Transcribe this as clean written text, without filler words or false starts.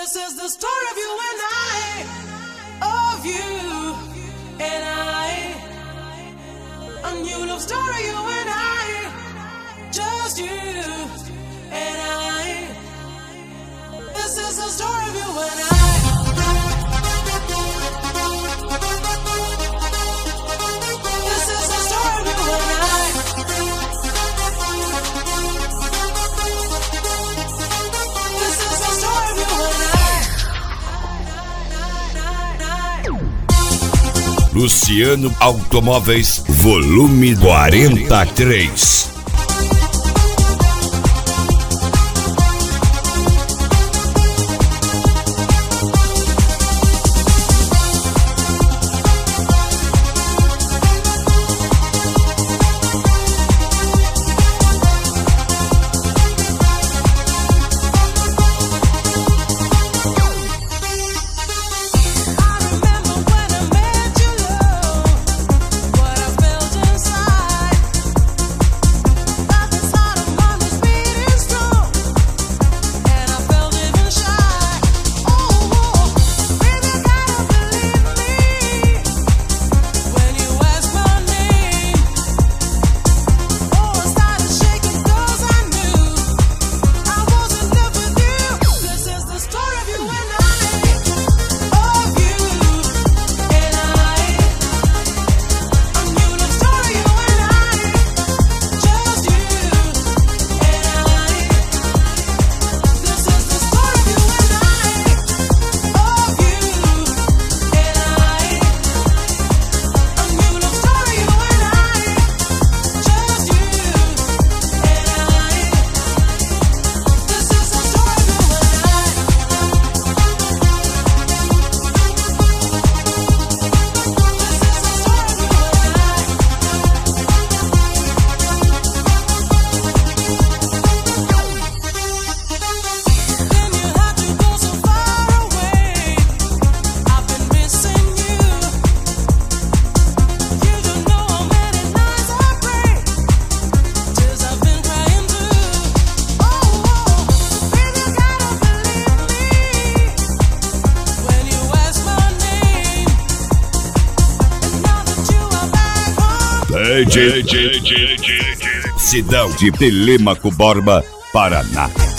This is the story of you and I, of you and I. A new love story, you and I, just you and I. This is the story of you and I. This is the story of you and I. This is the story of you and I. Luciano Automóveis, volume 43. Cidade de Telêmaco Borba, Paraná.